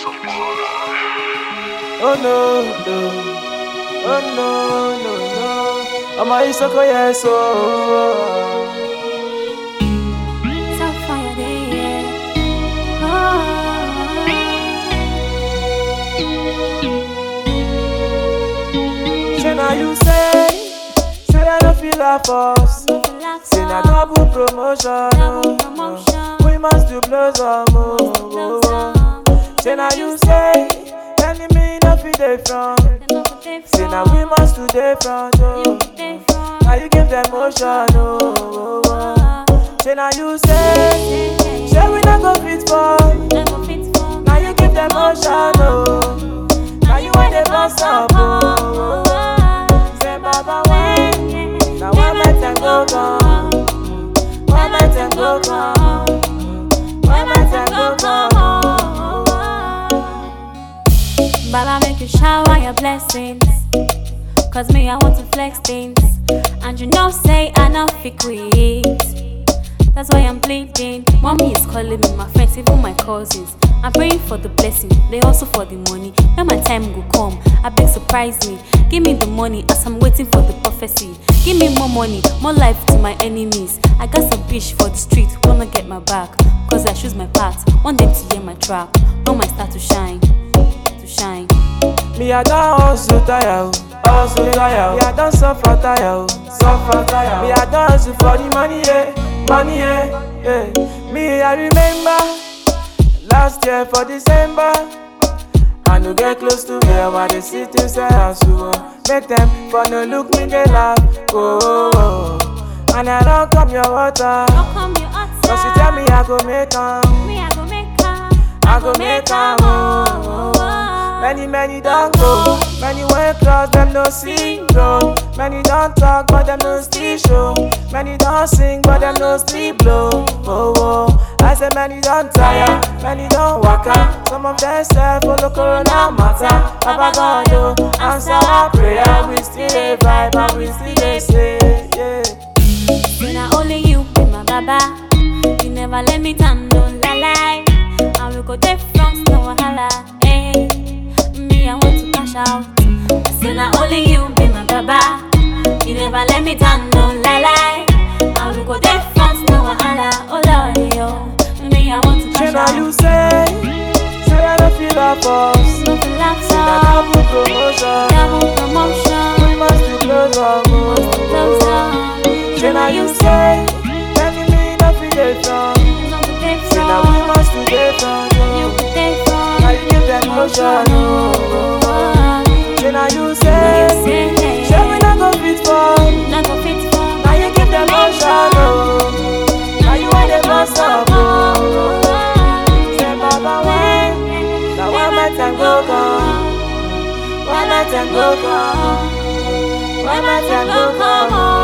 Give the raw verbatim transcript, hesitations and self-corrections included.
Oh no, no. Oh no, no, no. I'm a Isoko, yes, oh. So fire day, oh. Say now you say, say I don't feel like us. Say now double promotion, Double oh. promotion. We must do blows on move. Oh, oh. Say now you say, enemy no fit dey front. Say now we must do dey front, oh. Now you give them motion, oh, oh, oh. Say now you say, say we not go fit fall. Now you give them motion, oh. Now you want the boss up, oh, oh. Say Baba when, now one let them go gone. One let them go gone. One let them go gone. Baba make you shower your blessings, cause me I want to flex things, and you know say I not fit quit. That's why I'm pleading. Mommy is calling me, my friends, even my cousins. I'm praying for the blessing, they also for the money. When my time go come, I beg surprise me. Give me the money as I'm waiting for the prophecy. Give me more money, more life to my enemies. I got some bitch for the street, wanna get my back, cause I choose my path. Want them to hear my trap, want my star to shine, to shine. Me I don't hustle tire, hustle tire. Me I don't suffer tire, suffer tire. Me I don't hustle for the money, yeah, money, yeah, yeah. Me I remember last year for December, I no get close to where I dey sit inside house, oh. Make them for no look me they laugh, oh, oh, oh. And I don't come your water, How come you outside? cause you tell me I go make 'em, Me I go make her, I go make 'em, oh, oh, oh. Many, many don't go, many went cross, them no see road. Many don't talk, but them no still show. Many don't sing, but them no still blow. Oh, oh. I say many don't tire, many don't walk out. Some of them say follow Corona matter. Papa God, oh, answer our prayer. We still a vibe and we still a say, yeah. say na only you be my baba. You never let me down, don't lie. I will go there from no wahala. Hey, me I want to cash out. I say na only you be my baba. You never let me down, don't lie. I will go there from no wahala. Oh Lord, yo, me I want to Say cash now out. you say, say I don't feel like us. No feel like Say na double promotion. double promotion. We must do close our move. Close down. Say now you say, enemy no fit dey front. Say now we must do dey front, oh. Now you give them motion, oh, oh, oh. Say now you say, say we not go fit fall. Now you give them motion, oh. Now you want the boss up, oh, oh, oh. Say Baba when, now one let them go gone. One let them go gone. One let them go gone.